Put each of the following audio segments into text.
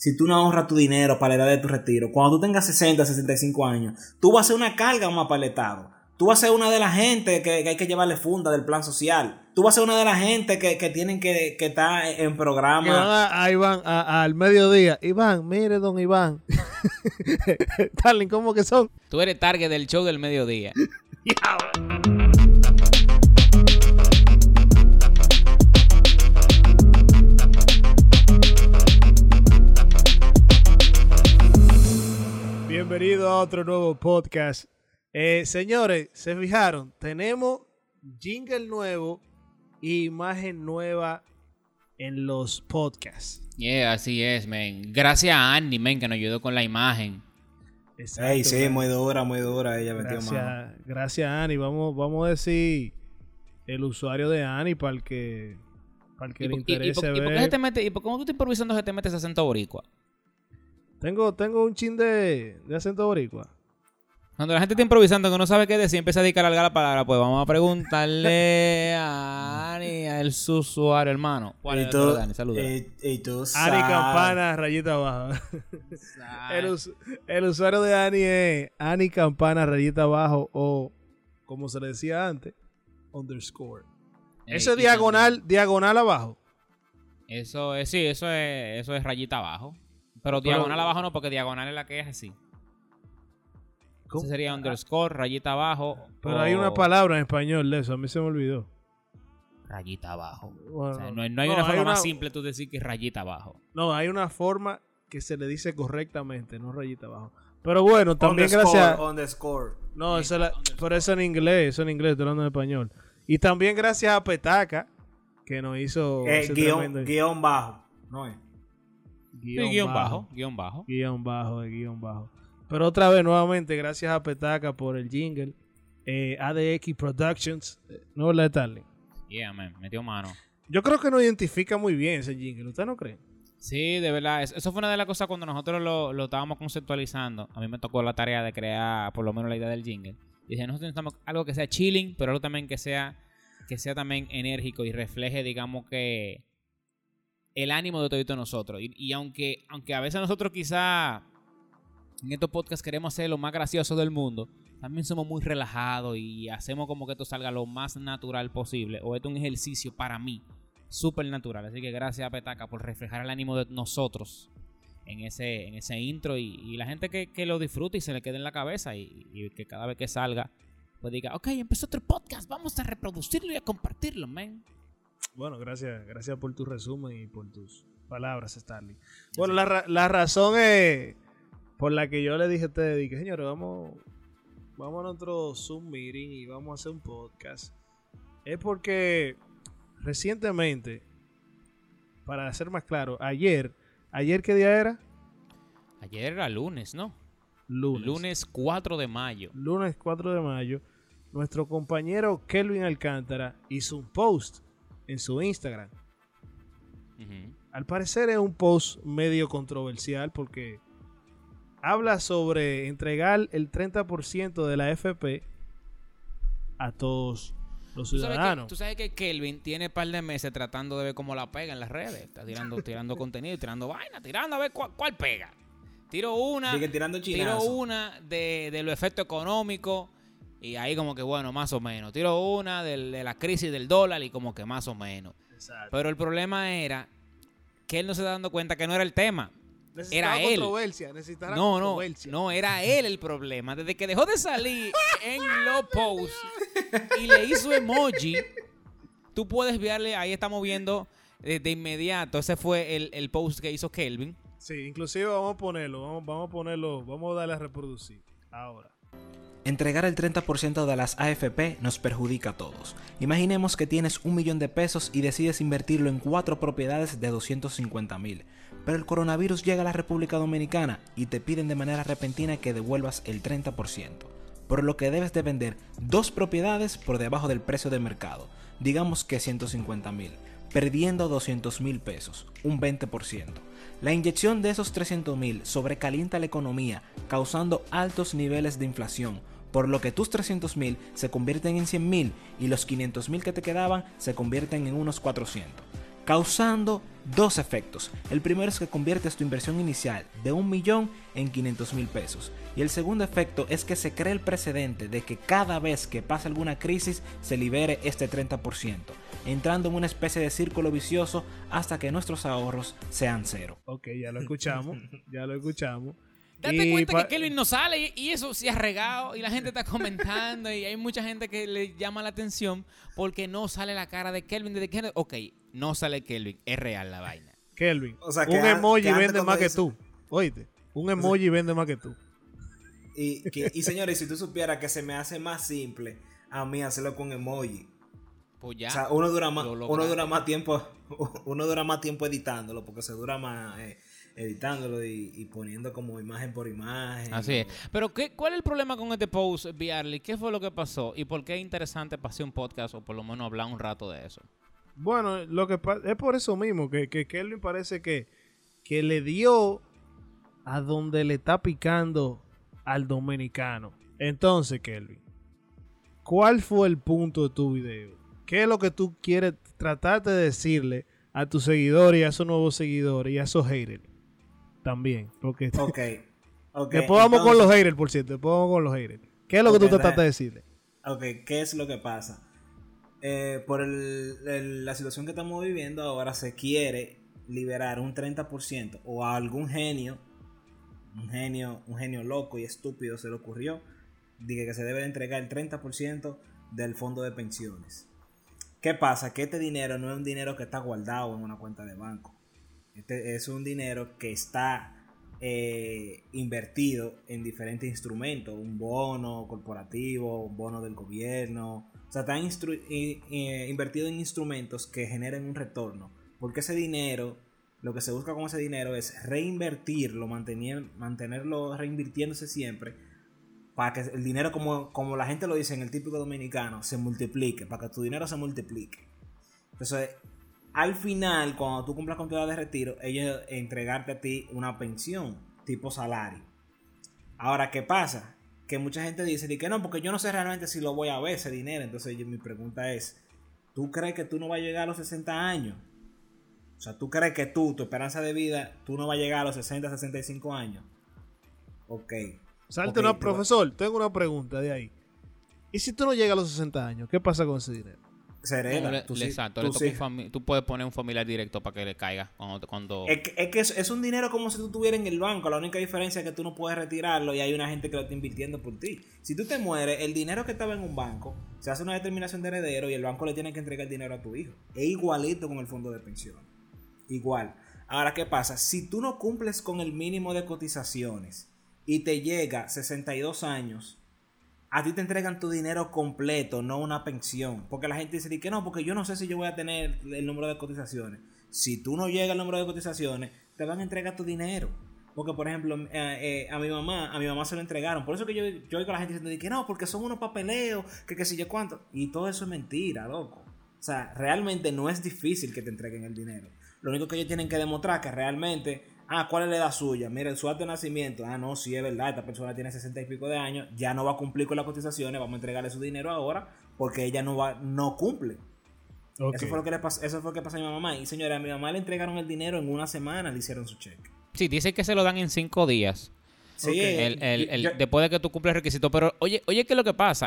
si tú no ahorras tu dinero para la edad de tu retiro, cuando tú tengas 60, 65 años, tú vas a ser una carga más para el Estado. Tú vas a ser una de la gente que hay que llevarle funda del plan social. Tú vas a ser una de la gente que tienen que estar en programa. Que van a Iván al mediodía. Iván, mire, don Iván. Darling, ¿cómo que son? Tú eres target del show del mediodía. Bienvenido a otro nuevo podcast. Señores, se fijaron, tenemos jingle nuevo y imagen nueva en los podcasts. Yeah, así es, men. Gracias a Annie, men, que nos ayudó con la imagen. Exacto, Ey, sí, muy dura, ella metió mano. Gracias, Annie. Vamos a decir el usuario de Annie para el que le interese ver. ¿Y por cómo tú estás improvisando que te metes acento boricua? Tengo un chin de acento boricua. Cuando la gente está improvisando que no sabe qué decir, empieza a dedicar la palabra, pues vamos a preguntarle a Ani, a su usuario, hermano. ¿Cuál es el Dani? Saluda. Ani Campana, rayita abajo. el usuario de Ani es Ani Campana, rayita abajo, o como se le decía antes, underscore. Eso es diagonal abajo. Eso es rayita abajo. Pero diagonal abajo no, porque diagonal es la que es así. Ese sería underscore, rayita abajo. Pero hay una palabra en español de eso, a mí se me olvidó. Rayita abajo. Bueno, o sea, no hay una forma más simple tú decir que rayita abajo. No, hay una forma que se le dice correctamente, no rayita abajo. Pero bueno, también gracias. Underscore. No, pero eso en inglés, estoy hablando en español. Y también gracias a Petaca, que nos hizo guión bajo, ¿no es? Guión bajo. Pero otra vez, nuevamente, gracias a Petaca por el jingle. ADX Productions. ¿No es la de Starling? Yeah, man. Metió mano. Yo creo que nos identifica muy bien ese jingle. ¿Usted no cree? Sí, de verdad. Eso fue una de las cosas cuando nosotros lo estábamos conceptualizando. A mí me tocó la tarea de crear por lo menos la idea del jingle. Y dije, nosotros necesitamos algo que sea chilling, pero algo también que sea también enérgico y refleje, digamos, que el ánimo de todos nosotros. Y aunque a veces nosotros quizá en estos podcasts queremos ser lo más gracioso del mundo, también somos muy relajados y hacemos como que esto salga lo más natural posible. O esto es un ejercicio para mí súper natural. Así que gracias a Petaca por reflejar el ánimo de nosotros en ese intro y la gente que lo disfrute y se le quede en la cabeza y que cada vez que salga pues diga, ok, empezó otro podcast, vamos a reproducirlo y a compartirlo, man. Bueno, gracias por tu resumen y por tus palabras, Starling. Bueno, la razón es por la que yo le dije a ustedes, que señores, vamos a nuestro Zoom meeting y vamos a hacer un podcast. Es porque recientemente, para ser más claro, ayer ¿qué día era? Ayer era lunes, ¿no? Lunes 4 de mayo. Lunes 4 de mayo, nuestro compañero Kelvin Alcántara hizo un post en su Instagram. Uh-huh. Al parecer es un post medio controversial porque habla sobre entregar el 30% de la AFP a todos los ciudadanos. Tú sabes que Kelvin tiene un par de meses tratando de ver cómo la pega en las redes. Está tirando contenido, tirando vaina, tirando a ver cuál pega. Tiro una de los efectos económicos y ahí como que bueno, más o menos. Tiro una de la crisis del dólar y como que más o menos. Exacto. Pero el problema era que él no se está dando cuenta que no era el tema. Necesitaba era controversia. No, era él el problema. Desde que dejó de salir en los posts y le hizo emoji, tú puedes verle, ahí estamos viendo de inmediato. Ese fue el post que hizo Kelvin. Sí, inclusive vamos a ponerlo, vamos a darle a reproducir ahora. Entregar el 30% de las AFP nos perjudica a todos. Imaginemos que tienes $1 millón y decides invertirlo en 4 propiedades de 250,000. Pero el coronavirus llega a la República Dominicana y te piden de manera repentina que devuelvas el 30%. Por lo que debes de vender 2 propiedades por debajo del precio de mercado, digamos que 150,000, perdiendo 200,000 pesos, un 20%. La inyección de esos 300,000 sobrecalienta la economía, causando altos niveles de inflación, por lo que tus 300,000 se convierten en 100,000 y los 500,000 que te quedaban se convierten en unos 400, causando Dos efectos. El primero es que conviertes tu inversión inicial de 1 millón en 500,000 pesos. Y el segundo efecto es que se crea el precedente de que cada vez que pase alguna crisis se libere este 30%, entrando en una especie de círculo vicioso hasta que nuestros ahorros sean cero. Ok, ya lo escuchamos, ya lo escuchamos. Date cuenta que Kelvin no sale y eso se ha regado y la gente está comentando y hay mucha gente que le llama la atención porque no sale la cara de Kelvin desde que... Ok, no sale Kelvin, es real la vaina. Kelvin, O sea, un emoji antes vende más que dice- tú. Oíste, un emoji vende más que tú. Y señores, si tú supieras que se me hace más simple a mí hacerlo con emoji. Pues ya. O sea, uno dura más lograste. uno dura más tiempo editándolo, porque se dura más editándolo y poniendo como imagen por imagen. Así es. Pero ¿cuál es el problema con este post, Biarly? ¿Qué fue lo que pasó? ¿Y por qué es interesante para hacer un podcast o por lo menos hablar un rato de eso? Bueno, lo que es por eso mismo, que Kelvin parece que le dio a donde le está picando al dominicano. Entonces, Kelvin, ¿cuál fue el punto de tu video? ¿Qué es lo que tú quieres tratar de decirle a tus seguidores y a esos nuevos seguidores y a esos haters? También, porque Ok. después vamos con los haters, por cierto, después vamos con los haters. ¿Qué es lo que tú trataste de decirle? Ok, ¿qué es lo que pasa? Por la situación que estamos viviendo ahora se quiere liberar un 30% o a algún genio, un genio loco y estúpido se le ocurrió, dije que se debe de entregar el 30% del fondo de pensiones. ¿Qué pasa? Que este dinero no es un dinero que está guardado en una cuenta de banco. Este es un dinero que está invertido en diferentes instrumentos, un bono corporativo, un bono del gobierno. O sea, está invertido en instrumentos que generen un retorno. Porque ese dinero, lo que se busca con ese dinero es reinvertirlo, mantenerlo reinvirtiéndose siempre, para que el dinero, como la gente lo dice en el típico dominicano, se multiplique, para que tu dinero se multiplique. Entonces, al final, cuando tú cumplas con tu edad de retiro, ellos entregarte a ti una pensión tipo salario. Ahora, ¿qué pasa? Que mucha gente dice que no, porque yo no sé realmente si lo voy a ver ese dinero. Entonces mi pregunta es, ¿tú crees que tú no vas a llegar a los 60 años? O sea, ¿tú crees que tu esperanza de vida, tú no vas a llegar a los 60, 65 años? Ok. Salte profesor, tengo una pregunta de ahí. ¿Y si tú no llegas a los 60 años, qué pasa con ese dinero? Se hereda. Exacto, tú puedes poner un familiar directo para que le caiga cuando... Es que es un dinero como si tú estuvieras en el banco. La única diferencia es que tú no puedes retirarlo y hay una gente que lo está invirtiendo por ti. Si tú te mueres, el dinero que estaba en un banco, se hace una determinación de heredero y el banco le tiene que entregar el dinero a tu hijo. Es igualito con el fondo de pensión. Igual. Ahora, ¿qué pasa? Si tú no cumples con el mínimo de cotizaciones y te llega 62 años... a ti te entregan tu dinero completo, no una pensión. Porque la gente dice que no, porque yo no sé si yo voy a tener el número de cotizaciones. Si tú no llegas al número de cotizaciones, te van a entregar tu dinero. Porque, por ejemplo, a mi mamá se lo entregaron. Por eso que yo oigo a la gente diciendo que no, porque son unos papeleos, que sé yo cuánto. Y todo eso es mentira, loco. O sea, realmente no es difícil que te entreguen el dinero. Lo único que ellos tienen que demostrar que realmente... ¿cuál es la edad suya? Mira, su acta de nacimiento. No, sí es verdad, esta persona tiene 60 y pico de años, ya no va a cumplir con las cotizaciones, vamos a entregarle su dinero ahora porque ella no cumple. Okay. Eso fue lo que pasó a mi mamá. Y señora, a mi mamá le entregaron el dinero en una semana, le hicieron su cheque. Sí, dice que se lo dan en 5 días. Sí, después de que tú cumples el requisito. Pero, oye, ¿qué es lo que pasa?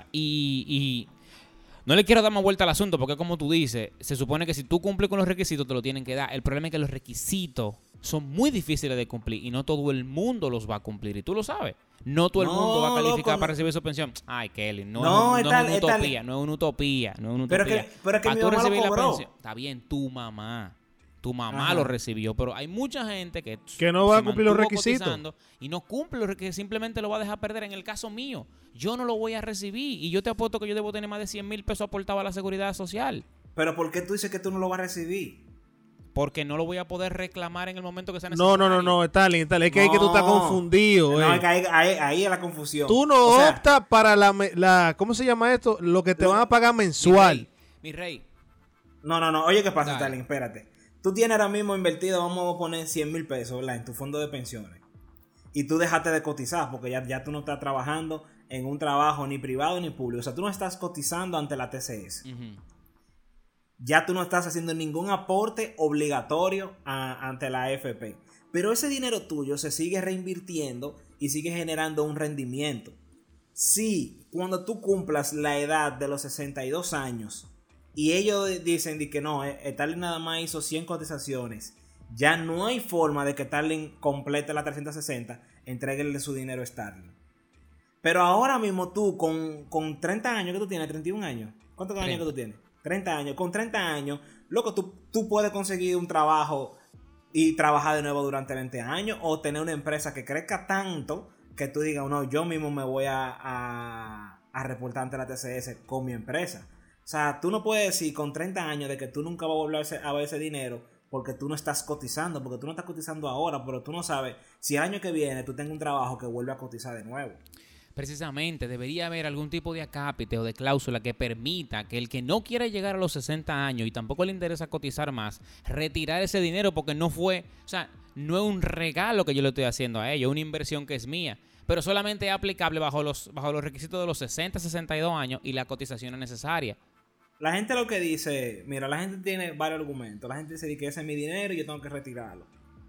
Y no le quiero dar más vuelta al asunto porque, como tú dices, se supone que si tú cumples con los requisitos te lo tienen que dar. El problema es que los requisitos son muy difíciles de cumplir y no todo el mundo los va a cumplir. Y tú lo sabes. No todo el mundo va a calificar para recibir su pensión. Ay, Kelly, no es una utopía. No es una utopía. Pero es que mi mamá lo cobró. Pensión, está bien, tu mamá lo recibió, pero hay mucha gente que no va a cumplir los requisitos y no cumple los requisitos, simplemente lo va a dejar perder. En el caso mío, yo no lo voy a recibir y yo te apuesto que yo debo tener más de 100,000 pesos aportados a la seguridad social. Pero ¿por qué tú dices que tú no lo vas a recibir? Porque no lo voy a poder reclamar en el momento que sea necesario. No, Stalin, es que tú estás confundido. No, es que ahí es la confusión. Tú no optas para la ¿cómo se llama esto? Lo que te van a pagar mensual. Mi rey. No. Oye, ¿qué pasa, Stalin? Espérate. Tú tienes ahora mismo invertido, vamos a poner 100,000 pesos, ¿verdad? En tu fondo de pensiones. Y tú dejaste de cotizar porque ya tú no estás trabajando en un trabajo ni privado ni público. O sea, tú no estás cotizando ante la TCS. ya tú no estás haciendo ningún aporte obligatorio ante la AFP. Pero ese dinero tuyo se sigue reinvirtiendo y sigue generando un rendimiento. Si cuando tú cumplas la edad de los 62 años y ellos dicen que no, Starling nada más hizo 100 cotizaciones, ya no hay forma de que Starling complete la 360, entréguenle su dinero a Starling. Pero ahora mismo tú con 30 años que tú tienes, 31 años, ¿cuántos años que tú tienes? 30 años, con 30 años, loco, tú puedes conseguir un trabajo y trabajar de nuevo durante 20 años o tener una empresa que crezca tanto que tú digas, no, yo mismo me voy a reportar ante la TCS con mi empresa. O sea, tú no puedes decir con 30 años de que tú nunca vas a volver a ver ese dinero porque tú no estás cotizando, porque tú no estás cotizando ahora, pero tú no sabes si el año que viene tú tengas un trabajo que vuelve a cotizar de nuevo. Precisamente, debería haber algún tipo de acápite o de cláusula que permita que el que no quiera llegar a los 60 años y tampoco le interesa cotizar más, retirar ese dinero porque no fue, o sea, no es un regalo que yo le estoy haciendo a ellos, es una inversión que es mía, pero solamente es aplicable bajo los requisitos de los 60, 62 años y la cotización es necesaria. La gente lo que dice, mira, la gente tiene varios argumentos. La gente dice que ese es mi dinero y yo tengo que retirarlo.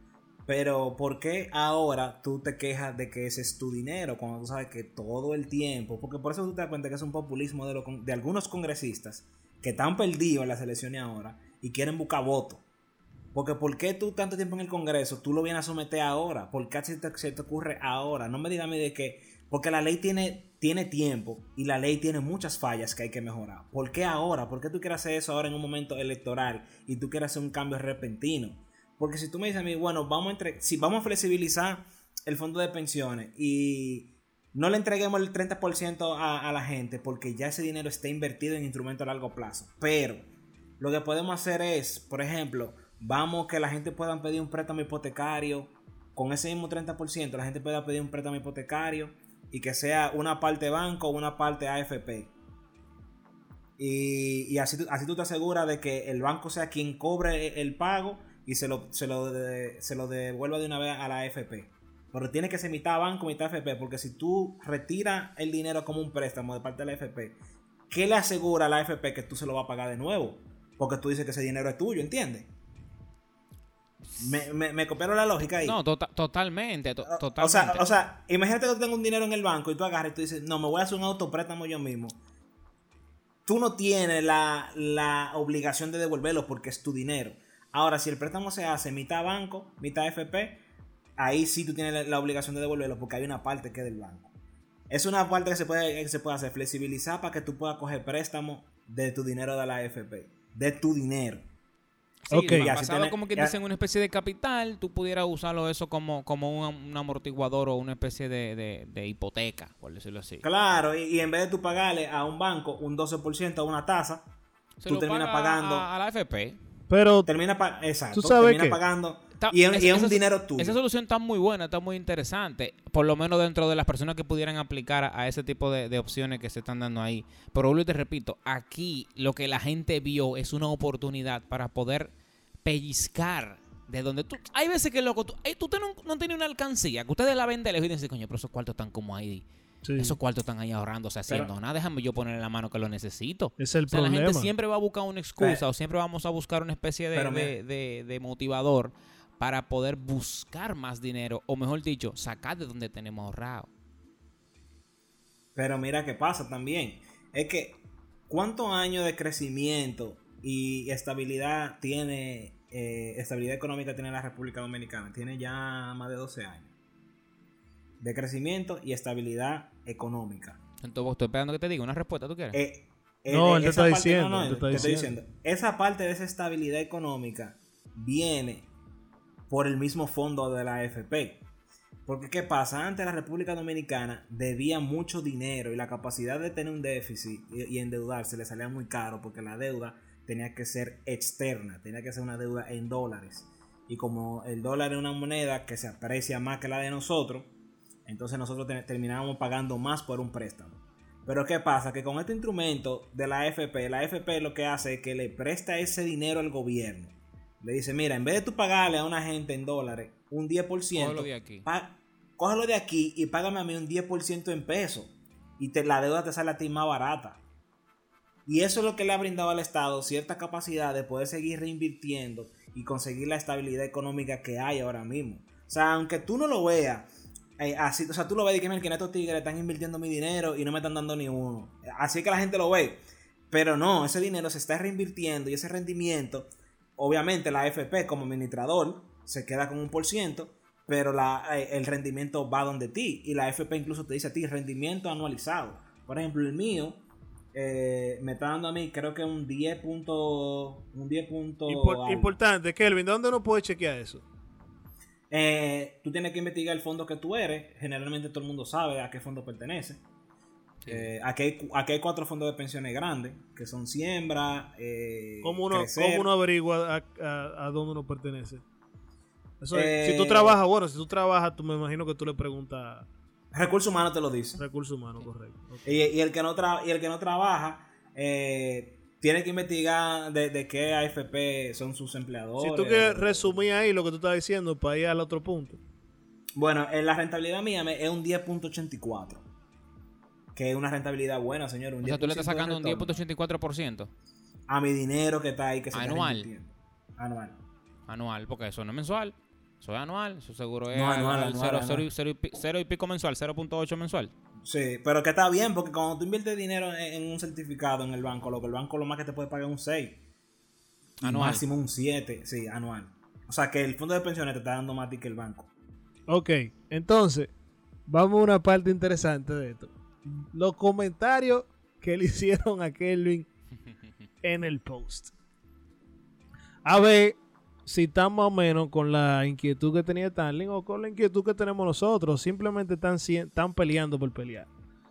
Pero ¿por qué ahora tú te quejas de que ese es tu dinero cuando tú sabes que todo el tiempo? Porque por eso tú te das cuenta que es un populismo de algunos congresistas que están perdidos en las elecciones ahora y quieren buscar votos. Porque ¿por qué tú tanto tiempo en el Congreso tú lo vienes a someter ahora? ¿Por qué se te ocurre ahora? No me digas a mí de que... Porque la ley tiene tiempo y la ley tiene muchas fallas que hay que mejorar. ¿Por qué ahora? ¿Por qué tú quieres hacer eso ahora en un momento electoral y tú quieres hacer un cambio repentino? Porque si tú me dices a mí, bueno, vamos a flexibilizar el fondo de pensiones y no le entreguemos el 30% a la gente porque ya ese dinero está invertido en instrumentos a largo plazo. Pero lo que podemos hacer es, por ejemplo, vamos que la gente pueda pedir un préstamo hipotecario. Con ese mismo 30% la gente pueda pedir un préstamo hipotecario y que sea una parte banco o una parte AFP. Y así tú te aseguras de que el banco sea quien cobre el pago y se lo devuelva de una vez a la AFP. Pero tiene que ser mitad banco, mitad AFP, porque si tú retiras el dinero como un préstamo de parte de la AFP, ¿qué le asegura a la AFP que tú se lo vas a pagar de nuevo? Porque tú dices que ese dinero es tuyo, ¿entiendes? ¿Me copiaron la lógica ahí? No, totalmente. O sea, imagínate que tú tengas un dinero en el banco y tú agarras y tú dices, no, me voy a hacer un autopréstamo yo mismo. Tú no tienes la obligación de devolverlo porque es tu dinero. Ahora, si el préstamo se hace mitad banco, mitad AFP, ahí sí tú tienes la obligación de devolverlo porque hay una parte que es del banco. Es una parte que se puede hacer, flexibilizar para que tú puedas coger préstamo de tu dinero de la AFP. De tu dinero. Sí, Okay. basado como que dicen una especie de capital, tú pudieras usarlo eso como un amortiguador o una especie de hipoteca, por decirlo así. Claro, y en vez de tú pagarle a un banco un 12% a una tasa, tú terminas pagando a la AFP. Pero exacto, ¿tú sabes terminas qué? pagando y es un dinero tuyo. Esa solución está muy buena, está muy interesante, por lo menos dentro de las personas que pudieran aplicar a ese tipo de opciones que se están dando ahí. Pero vuelvo y te repito, aquí lo que la gente vio es una oportunidad para poder pellizcar de donde tú... Hay veces que, loco, tú no tienes una alcancía, que ustedes la ven de lejos y dicen, coño, pero esos cuartos están como ahí. Sí. Esos cuartos están ahí ahorrándose, haciendo nada. Déjame yo ponerle la mano que lo necesito. Es el problema. La gente siempre va a buscar una excusa o siempre vamos a buscar una especie de motivador para poder buscar más dinero o, mejor dicho, sacar de donde tenemos ahorrado. Pero mira qué pasa también. Es que, ¿cuántos años de crecimiento y estabilidad económica tiene la República Dominicana? Tiene ya más de 12 años. De crecimiento y estabilidad económica. Entonces, estoy esperando que te diga una respuesta, ¿tú quieres? No, él te está diciendo. Te estoy diciendo. Esa parte de esa estabilidad económica viene por el mismo fondo de la AFP. Porque ¿qué pasa? Antes la República Dominicana debía mucho dinero y la capacidad de tener un déficit y endeudarse le salía muy caro porque la deuda tenía que ser externa, tenía que ser una deuda en dólares. Y como el dólar es una moneda que se aprecia más que la de nosotros, entonces nosotros terminábamos pagando más por un préstamo. Pero ¿qué pasa? Que con este instrumento de la AFP lo que hace es que le presta ese dinero al gobierno. Le dice, mira, en vez de tú pagarle a una gente en dólares un 10%, cógelo de aquí y págame a mí un 10% en pesos. Y la deuda te sale a ti más barata. Y eso es lo que le ha brindado al Estado cierta capacidad de poder seguir reinvirtiendo y conseguir la estabilidad económica que hay ahora mismo. O sea, aunque tú no lo veas así, o sea, tú lo ves y que en estos tigres están invirtiendo mi dinero y no me están dando ni uno. Así que la gente lo ve. Pero no, ese dinero se está reinvirtiendo y ese rendimiento, obviamente la AFP como administrador se queda con 1%, pero el rendimiento va donde ti. Y la AFP incluso te dice a ti rendimiento anualizado. Por ejemplo, el mío me está dando a mí creo que un 10 punto... Importante, Kelvin, ¿dónde uno puede chequear eso? Tú tienes que investigar el fondo que tú eres. Generalmente todo el mundo sabe a qué fondo pertenece. Sí. Aquí hay 4 fondos de pensiones grandes, que son Siembra, ¿Cómo uno averigua a dónde uno pertenece? Eso si tú trabajas, tú me imagino que tú le preguntas. Recursos Humanos te lo dice. Recursos Humanos, correcto. Okay. Y el que no trabaja tiene que investigar de qué AFP son sus empleadores. Si tú quieres resumir ahí lo que tú estás diciendo para ir al otro punto. Bueno, la rentabilidad mía es un 10.84. Que es una rentabilidad buena, señor. O sea, tú le estás sacando un 10.84%. A mi dinero que está ahí, que se anual. Está anual. Anual, porque eso no es mensual. Eso es anual. Eso seguro es anual. 0 y pico mensual, 0.8 mensual. Sí, pero que está bien, porque cuando tú inviertes dinero en un certificado en el banco, el banco lo más que te puede pagar es un 6. Anual. Máximo un 7, sí, anual. O sea, que el fondo de pensiones te está dando más que el banco. Ok, entonces, vamos a una parte interesante de esto. Los comentarios que le hicieron a Kelvin en el post. A ver si están más o menos con la inquietud que tenía Starling o con la inquietud que tenemos nosotros. Simplemente están peleando por pelear.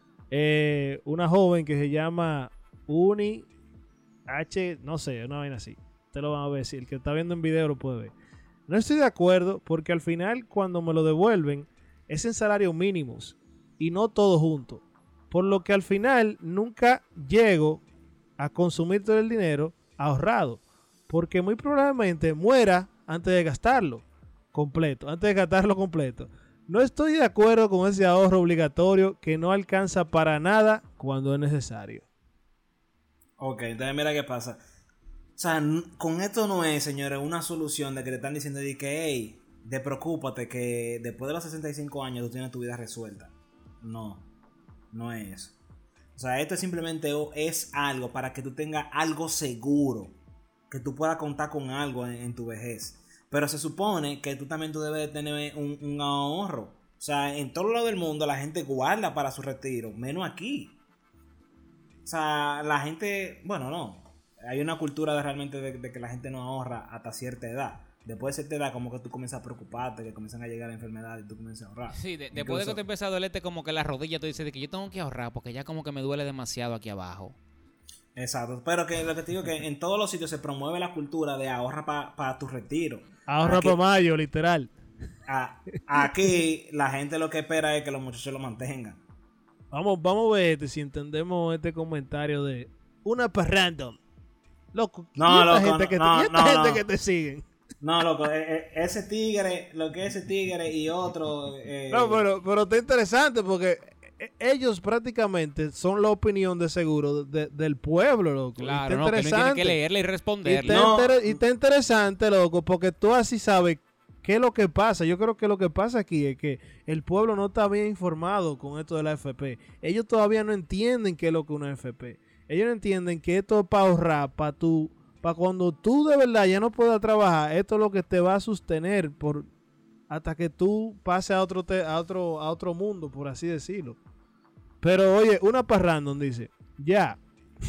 Una joven que se llama Uni H, no sé, una vaina así. Ustedes lo van a ver, si el que está viendo en video lo puede ver. No estoy de acuerdo porque al final cuando me lo devuelven es en salarios mínimos y no todo junto. Por lo que al final nunca llego a consumir todo el dinero ahorrado. Porque muy probablemente muera antes de gastarlo completo. No estoy de acuerdo con ese ahorro obligatorio que no alcanza para nada cuando es necesario. Ok, entonces mira qué pasa. O sea, con esto no es, señores, una solución de que te están diciendo de que, hey, preocúpate que después de los 65 años tú tienes tu vida resuelta. No es eso. O sea, esto simplemente es algo para que tú tengas algo seguro. Que tú puedas contar con algo en tu vejez. Pero se supone que tú debes de tener un ahorro. O sea, en todo lado del mundo la gente guarda para su retiro. Menos aquí. O sea, la gente... Bueno, no. Hay una cultura de que la gente no ahorra hasta cierta edad. Después de cierta edad como que tú comienzas a preocuparte, que comienzan a llegar enfermedades y tú comienzas a ahorrar. Sí, después de que te empieza a dolerte como que la rodilla, tú dices de que yo tengo que ahorrar porque ya como que me duele demasiado aquí abajo. Exacto, pero que lo que te digo es que en todos los sitios se promueve la cultura de ahorra para tu retiro. Ahorra para mayo, literal. Aquí la gente lo que espera es que los muchachos lo mantengan. Vamos a ver si entendemos este comentario de una para random. Loco, gente que te siguen. No, loco, ese tigre, lo que es ese tigre y otro... No, pero está interesante porque ellos prácticamente son la opinión de seguro del pueblo, loco. Claro, no, que no tienen que leerle y responderle. Y está interesante, loco, porque tú así sabes qué es lo que pasa. Yo creo que lo que pasa aquí es que el pueblo no está bien informado con esto de la AFP. Ellos todavía no entienden qué es lo que es una AFP. Ellos no entienden que esto es para ahorrar, para cuando tú de verdad ya no puedas trabajar, esto es lo que te va a sostener hasta que tú pases a otro mundo, por así decirlo. Pero oye, una para random dice, ya.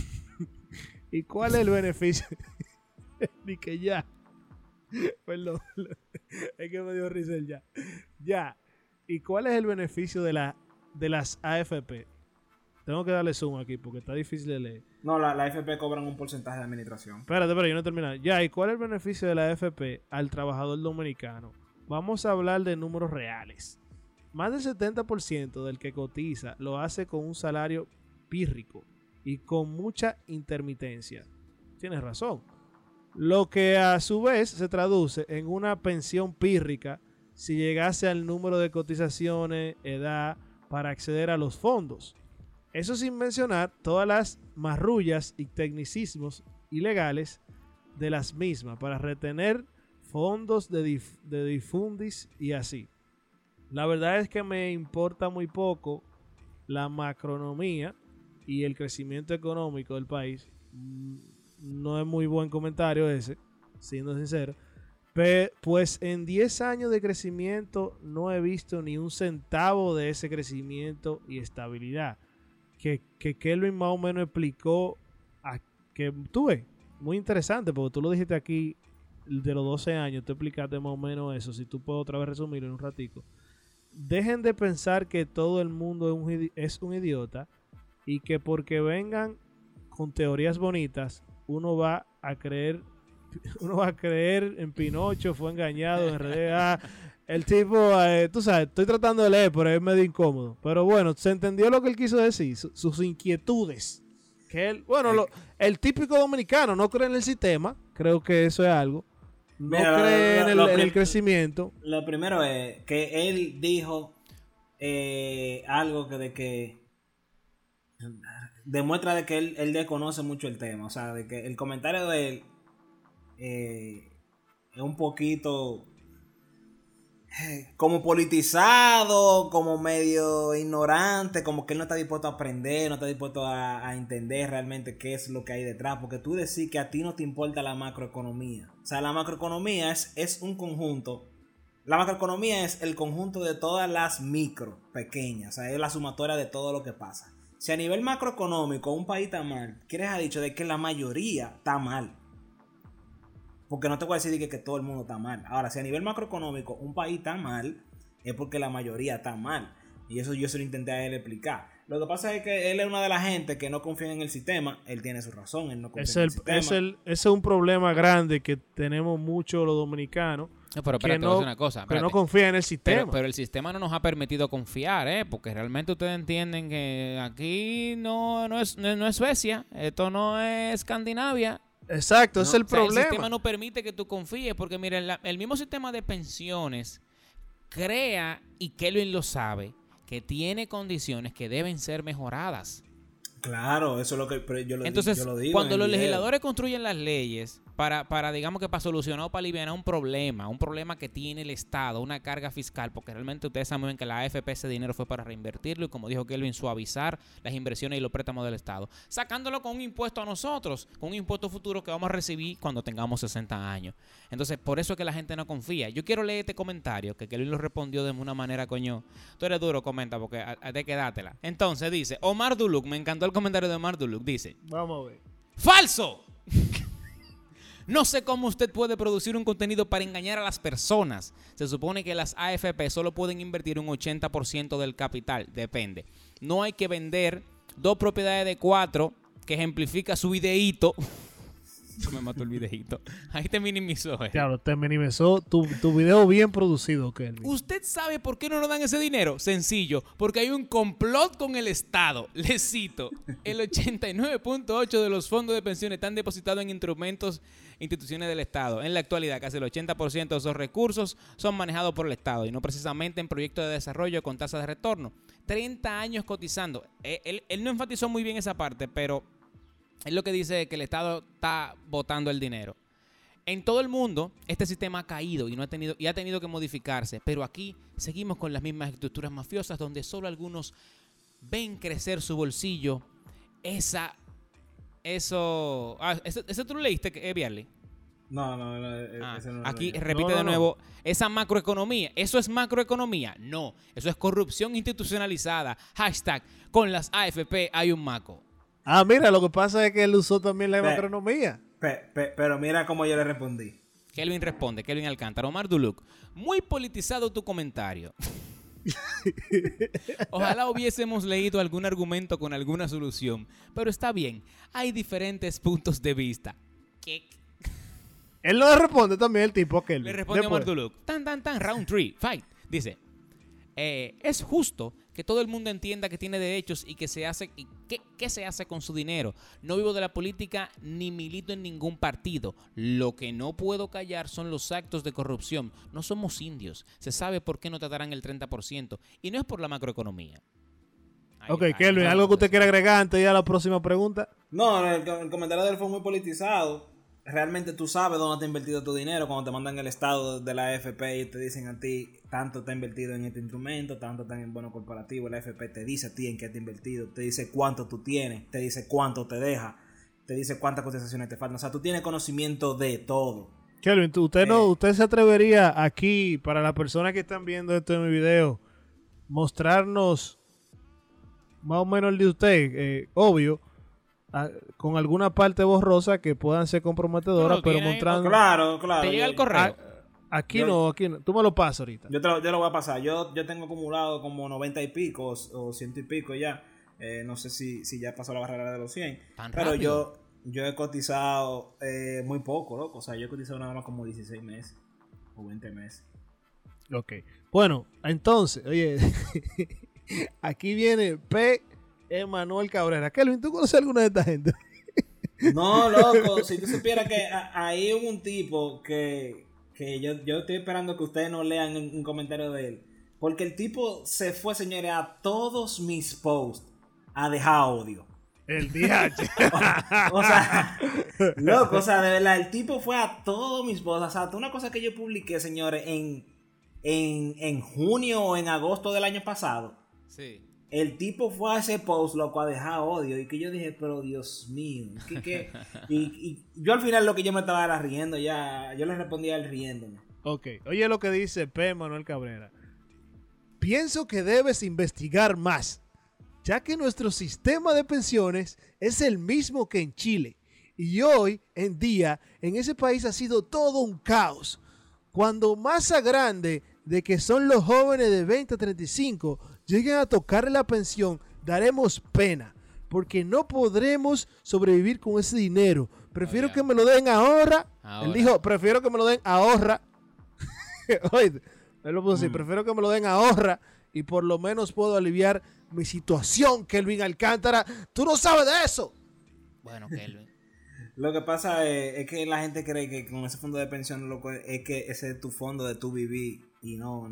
¿Y cuál es el beneficio? Ni que ya. Perdón. Es que me dio risa el ya. Ya. ¿Y cuál es el beneficio de las AFP? Tengo que darle zoom aquí porque está difícil de leer. No, la AFP cobran un porcentaje de administración. Espérate, yo no he terminado. Ya, ¿y cuál es el beneficio de la AFP al trabajador dominicano? Vamos a hablar de números reales. Más del 70% del que cotiza lo hace con un salario pírrico y con mucha intermitencia. Tienes razón. Lo que a su vez se traduce en una pensión pírrica si llegase al número de cotizaciones, edad, para acceder a los fondos. Eso sin mencionar todas las marrullas y tecnicismos ilegales de las mismas para retener fondos de difundis y así. La verdad es que me importa muy poco la macroeconomía y el crecimiento económico del país. No es muy buen comentario ese, siendo sincero. Pues en 10 años de crecimiento no he visto ni un centavo de ese crecimiento y estabilidad. Que Kelvin más o menos explicó, que tuve, muy interesante, porque tú lo dijiste aquí de los 12 años, tú explicaste más o menos eso. Si tú puedes otra vez resumirlo en un ratico. Dejen de pensar que todo el mundo es un idiota y que porque vengan con teorías bonitas, uno va a creer en Pinocho, fue engañado, en realidad el tipo, tú sabes, estoy tratando de leer, pero es medio incómodo. Pero bueno, se entendió lo que él quiso decir, sus inquietudes. Que él, bueno, el típico dominicano no cree en el sistema, creo que eso es algo. No cree en el crecimiento. Lo primero es que él dijo algo de que demuestra de que él desconoce mucho el tema. O sea, de que el comentario de él es un poquito como politizado, como medio ignorante, como que él no está dispuesto a aprender, no está dispuesto a entender realmente qué es lo que hay detrás, porque tú decís que a ti no te importa la macroeconomía. O sea, la macroeconomía es un conjunto. La macroeconomía es el conjunto de todas las micro, pequeñas, o sea, es la sumatoria de todo lo que pasa. Si a nivel macroeconómico un país está mal, ¿qué les ha dicho? De que la mayoría está mal. Porque no te voy a decir que todo el mundo está mal. Ahora, si a nivel macroeconómico un país está mal, es porque la mayoría está mal. Y eso yo se lo intenté a él explicar. Lo que pasa es que él es una de las gente que no confía en el sistema. Él tiene su razón, él no confía en el sistema. Ese es un problema grande que tenemos muchos los dominicanos. No, pero espérate, voy a decir una cosa. Que no confía en el sistema. Pero el sistema no nos ha permitido confiar, porque realmente ustedes entienden que aquí no es Suecia, esto no es Escandinavia. Exacto, ese es el problema. El sistema no permite que tú confíes, porque mira, el mismo sistema de pensiones crea, y Kelvin lo sabe, que tiene condiciones que deben ser mejoradas. Claro, eso es lo que yo lo digo. Cuando los legisladores construyen las leyes para digamos que para solucionar o para aliviar un problema que tiene el Estado, una carga fiscal, porque realmente ustedes saben que la AFP ese dinero fue para reinvertirlo y, como dijo Kelvin, suavizar las inversiones y los préstamos del Estado, sacándolo con un impuesto a nosotros, con un impuesto futuro que vamos a recibir cuando tengamos 60 años. Entonces, por eso es que la gente no confía. Yo quiero leer este comentario, que Kelvin lo respondió de una manera, coño, tú eres duro, comenta, porque hay que dártela. Entonces dice, Omar Duluk, me encantó el comentario de Omar Duluk, dice, vamos a ver. ¡Falso! No sé cómo usted puede producir un contenido para engañar a las personas. Se supone que las AFP solo pueden invertir un 80% del capital. Depende. No hay que vender 2 propiedades de 4 que ejemplifica su videíto. Me mató el videíto. Ahí te minimizó. Claro, te minimizó tu video bien producido, Kelvin. ¿Usted sabe por qué no nos dan ese dinero? Sencillo, porque hay un complot con el Estado. Les cito, el 89.8% de los fondos de pensiones están depositados en instituciones del Estado. En la actualidad, casi el 80% de esos recursos son manejados por el Estado y no precisamente en proyectos de desarrollo con tasas de retorno. 30 años cotizando. Él no enfatizó muy bien esa parte, pero es lo que dice, que el Estado está botando el dinero. En todo el mundo, este sistema ha caído y ha tenido que modificarse, pero aquí seguimos con las mismas estructuras mafiosas donde solo algunos ven crecer su bolsillo. ¿Ese tú lo leíste, Biarly? No, ese no aquí lo repite de nuevo, esa macroeconomía. ¿Eso es macroeconomía? No, eso es corrupción institucionalizada. Hashtag, con las AFP hay un maco. Mira, lo que pasa es que él usó también la macroeconomía. Pero mira cómo yo le respondí. Kelvin responde, Kelvin Alcántara. Omar Duluk, muy politizado tu comentario. Ojalá hubiésemos leído algún argumento con alguna solución, pero está bien, hay diferentes puntos de vista. ¿Qué? Él no le responde también el tipo a Kelvin. Le responde Omar Duluk. Round 3, fight. Dice, es justo que todo el mundo entienda que tiene derechos y que se hace qué se hace con su dinero. No vivo de la política ni milito en ningún partido. Lo que no puedo callar son los actos de corrupción. No somos indios. Se sabe por qué no tratarán el 30%. Y no es por la macroeconomía. Ok, Kelvin, ¿algo que usted quiera agregar antes de ir a la próxima pregunta? No, el comentario de él fue muy politizado. Realmente tú sabes dónde te ha invertido tu dinero cuando te mandan el estado de la AFP y te dicen a ti tanto te ha invertido en este instrumento, tanto está en bono corporativo. La AFP te dice a ti en qué te ha invertido, te dice cuánto tú tienes, te dice cuánto te deja, te dice cuántas cotizaciones te faltan. O sea, tú tienes conocimiento de todo. Kelvin, usted se atrevería aquí, para las personas que están viendo esto en mi video, mostrarnos más o menos el de usted, obvio, con alguna parte borrosa que puedan ser comprometedoras, pero mostrando... Claro. ¿Te llega el correo? Aquí no. Tú me lo pasas ahorita. Yo lo voy a pasar. Yo tengo acumulado como 90 y pico o 100 y pico ya. No sé si ya pasó la barrera de los 100. Pero yo he cotizado muy poco, loco. O sea, yo he cotizado nada más como 16 meses o 20 meses. Ok. Bueno, entonces, oye, aquí viene P. Emanuel Cabrera. Kelvin, ¿tú conoces a alguna de esta gente? No, loco. Si tú supieras que ahí hubo un tipo que yo estoy esperando que ustedes no lean un comentario de él. Porque el tipo se fue, señores, a todos mis posts a dejar odio. El DH. O sea, loco, o sea, de verdad, el tipo fue a todos mis posts. O sea, una cosa que yo publiqué, señores, en junio o en agosto del año pasado. Sí. El tipo fue a ese post, loco, a dejar odio. Y que yo dije, pero Dios mío. Y yo al final lo que yo me estaba era riendo ya. Yo le respondía a él riéndome. Ok. Oye lo que dice P. Manuel Cabrera. Pienso que debes investigar más, ya que nuestro sistema de pensiones es el mismo que en Chile. Y hoy en día en ese país ha sido todo un caos. Cuando masa grande de que son los jóvenes de 20 a 35 lleguen a tocarle la pensión, daremos pena, porque no podremos sobrevivir con ese dinero. Prefiero que me lo den ahora. Él dijo, prefiero que me lo den ahora. Oye, él lo puso así, prefiero que me lo den ahora y por lo menos puedo aliviar mi situación, Kelvin Alcántara. Tú no sabes de eso. Bueno, Kelvin. Lo que pasa es que la gente cree que con ese fondo de pensión, loco, es que ese es tu fondo de tu vivir. Y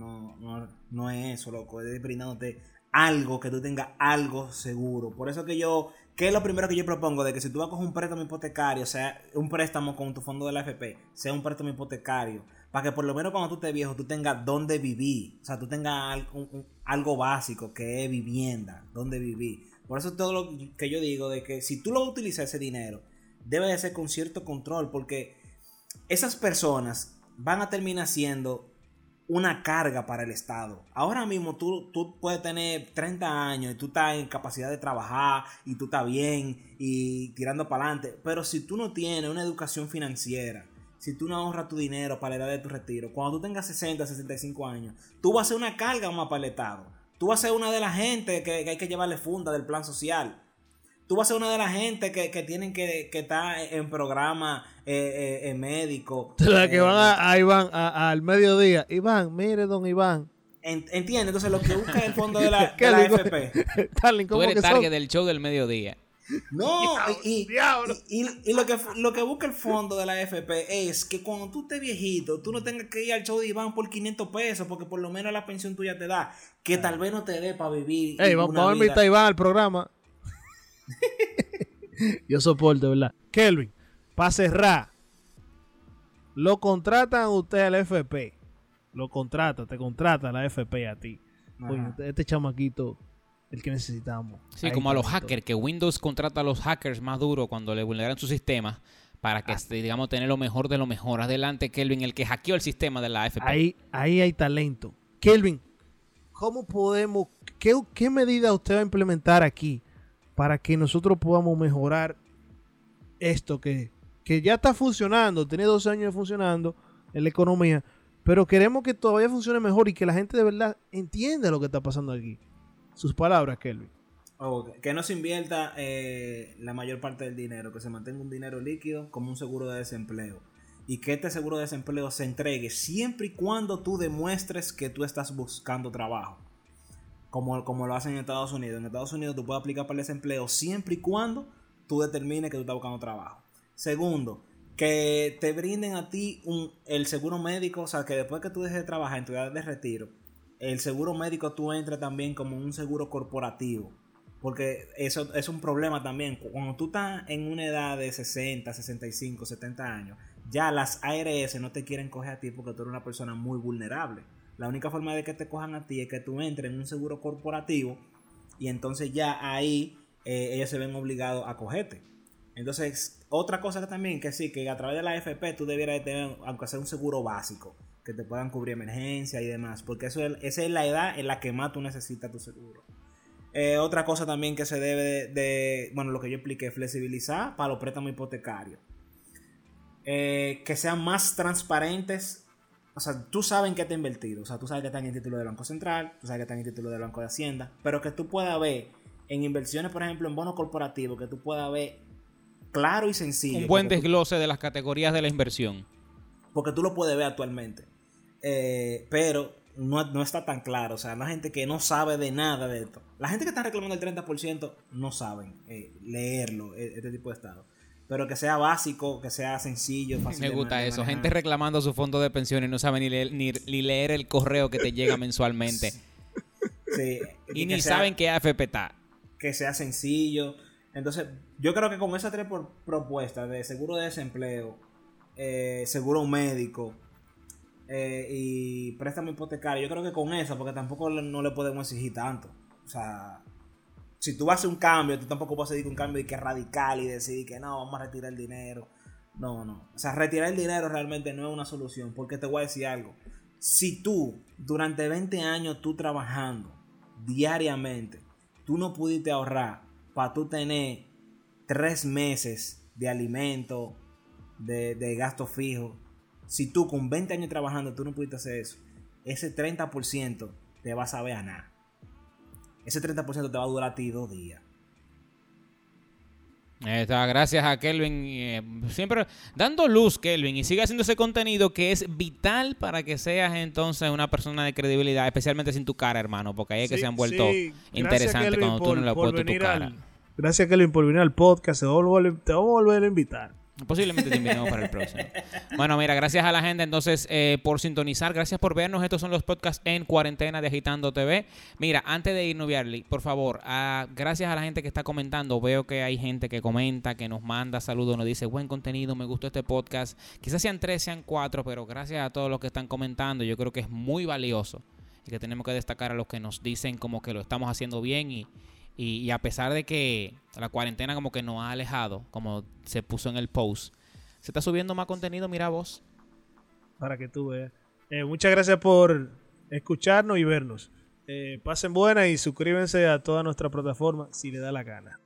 no es eso, loco. Es brindándote algo, que tú tengas algo seguro. Por eso que ¿qué es lo primero que yo propongo? De que si tú vas a coger un préstamo hipotecario, o sea, un préstamo con tu fondo de la AFP, sea un préstamo hipotecario, para que por lo menos cuando tú estés viejo, tú tengas dónde vivir. O sea, tú tengas algo básico, que es vivienda, dónde vivir. Por eso todo lo que yo digo, de que si tú lo utilizas ese dinero, debe de ser con cierto control, porque esas personas van a terminar siendo una carga para el Estado. Ahora mismo tú puedes tener 30 años y tú estás en capacidad de trabajar y tú estás bien y tirando para adelante, pero si tú no tienes una educación financiera, si tú no ahorras tu dinero para la edad de tu retiro, cuando tú tengas 60, 65 años, tú vas a ser una carga más para el Estado. Tú vas a ser una de la gente que hay que llevarle funda del plan social. Tú vas a ser una de la gente que tienen que estar en programa médico. La que van a Iván al mediodía. Iván, mire, don Iván. ¿Entiendes? Entonces lo que busca el fondo de la AFP. Tú eres target del show del mediodía. No, y lo que busca el fondo de la AFP es que cuando tú estés viejito, tú no tengas que ir al show de Iván por 500 pesos, porque por lo menos la pensión tuya te da, que tal vez no te dé para vivir. Vamos a invitar a Iván al programa. Yo soporto, ¿verdad? Kelvin, para cerrar, lo contratan a usted al FP. Te contrata la FP a ti. Oye, este chamaquito, el que necesitamos. Sí, como a los hackers, que Windows contrata a los hackers más duros cuando le vulneran su sistema para que, digamos, tener lo mejor de lo mejor. Adelante, Kelvin, el que hackeó el sistema de la AFP. Ahí hay talento. Kelvin, ¿cómo podemos, qué medida usted va a implementar aquí para que nosotros podamos mejorar esto que ya está funcionando? Tiene 2 años funcionando en la economía, pero queremos que todavía funcione mejor y que la gente de verdad entienda lo que está pasando aquí. Sus palabras, Kelvin. Que no se invierta la mayor parte del dinero, que se mantenga un dinero líquido como un seguro de desempleo. Y que este seguro de desempleo se entregue siempre y cuando tú demuestres que tú estás buscando trabajo. Como lo hacen en Estados Unidos. En Estados Unidos tú puedes aplicar para el desempleo siempre y cuando tú determines que tú estás buscando trabajo. Segundo, que te brinden a ti el seguro médico. O sea, que después que tú dejes de trabajar en tu edad de retiro, el seguro médico tú entres también como un seguro corporativo. Porque eso es un problema también. Cuando tú estás en una edad de 60, 65, 70 años, ya las ARS no te quieren coger a ti porque tú eres una persona muy vulnerable. La única forma de que te cojan a ti es que tú entres en un seguro corporativo y entonces ya ahí ellos se ven obligados a cogerte. Entonces, otra cosa que también, que sí, que a través de la AFP tú debieras de tener, aunque sea un seguro básico, que te puedan cubrir emergencia y demás, porque esa es la edad en la que más tú necesitas tu seguro. Otra cosa también que se debe de, bueno, lo que yo expliqué, flexibilizar para los préstamos hipotecarios. Que sean más transparentes. O sea, tú sabes en qué te has invertido. O sea, tú sabes que está en el título del Banco Central, tú sabes que está en el título del Banco de Hacienda, pero que tú puedas ver en inversiones, por ejemplo, en bonos corporativos, que tú puedas ver claro y sencillo. Un buen desglose de las categorías de la inversión. Porque tú lo puedes ver actualmente. Pero no está tan claro. O sea, la gente que no sabe de nada de esto. La gente que está reclamando el 30% no saben leerlo, este tipo de estado. Pero que sea básico, que sea sencillo, fácil. Me gusta de eso. manejar. Gente reclamando su fondo de pensión y no sabe ni leer el correo que te llega mensualmente. Sí, Y ni saben qué AFP está. Que sea sencillo. Entonces, yo creo que con esas tres propuestas de seguro de desempleo, seguro médico y préstamo hipotecario, yo creo que con esa, porque tampoco no le podemos exigir tanto. O sea, si tú vas a hacer un cambio, tú tampoco vas a hacer un cambio de que radical y decidir que no, vamos a retirar el dinero. No. O sea, retirar el dinero realmente no es una solución, porque te voy a decir algo. Si tú, durante 20 años, tú trabajando diariamente, tú no pudiste ahorrar para tú tener 3 meses de alimento, de gasto fijo. Si tú con 20 años trabajando, tú no pudiste hacer eso, ese 30% te va a saber a nada. Ese 30% te va a durar a ti 2 días. Gracias a Kelvin, siempre dando luz, Kelvin, y sigue haciendo ese contenido que es vital para que seas entonces una persona de credibilidad, especialmente sin tu cara, hermano, porque ahí es que se han vuelto interesantes cuando tú no le has puesto tu cara. Gracias, Kelvin, por venir al podcast. Te vamos a volver a invitar. Posiblemente te invitemos para el próximo. Bueno, mira, gracias a la gente entonces por sintonizar, gracias por vernos. Estos son los podcasts en cuarentena de Agitando TV. Mira, antes de irnos, Viarly, por favor, gracias a la gente que está comentando. Veo que hay gente que comenta, que nos manda saludos, nos dice buen contenido, me gustó este podcast. Quizás sean 3, sean 4, pero gracias a todos los que están comentando. Yo creo que es muy valioso y que tenemos que destacar a los que nos dicen como que lo estamos haciendo bien y a pesar de que la cuarentena como que nos ha alejado, como se puso en el post, se está subiendo más contenido, mira vos. Para que tú veas. Muchas gracias por escucharnos y vernos. Pasen buena y suscríbanse a toda nuestra plataforma si les da la gana.